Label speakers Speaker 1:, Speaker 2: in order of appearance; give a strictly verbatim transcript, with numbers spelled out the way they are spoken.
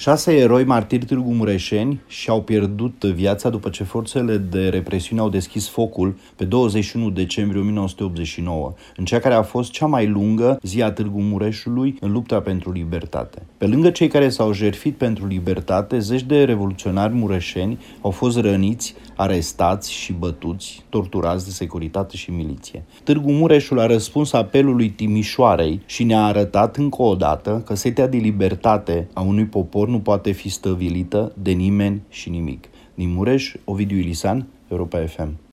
Speaker 1: Șase eroi martiri târgumureșeni și-au pierdut viața după ce forțele de represiune au deschis focul pe douăzeci și unu decembrie o mie nouă sute optzeci și nouă, în cea care a fost cea mai lungă zi a Târgu Mureșului în lupta pentru libertate. Pe lângă cei care s-au jertfit pentru libertate, zeci de revoluționari mureșeni au fost răniți, arestați și bătuți, torturați de securitate și miliție. Târgu Mureșul a răspuns apelului Timișoarei și ne-a arătat încă o dată că setea de libertate a unui popor nu poate fi stăvilită de nimeni și nimic. Din Mureș, Ovidiu Ilisan, Europa F M.